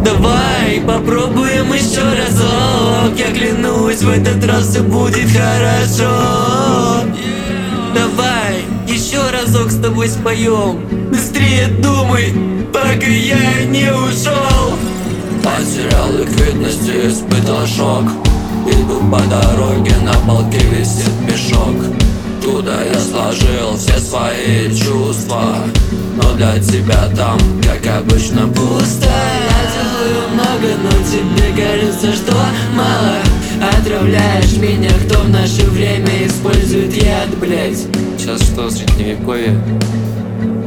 Давай попробуем еще разок. Я клянусь, в этот раз все будет хорошо. Давай еще разок с тобой споем. Быстрее думай, пока я не ушел. Потерял ликвидность и испытал шок. Иду по дороге, на полке висит мешок. Туда я сложил все свои чувства, но для тебя там, как обычно, пусто. Я делаю много, но тебе кажется, что мало. Отравляешь меня, кто в наше время использует яд, блять. Сейчас что, средневековье?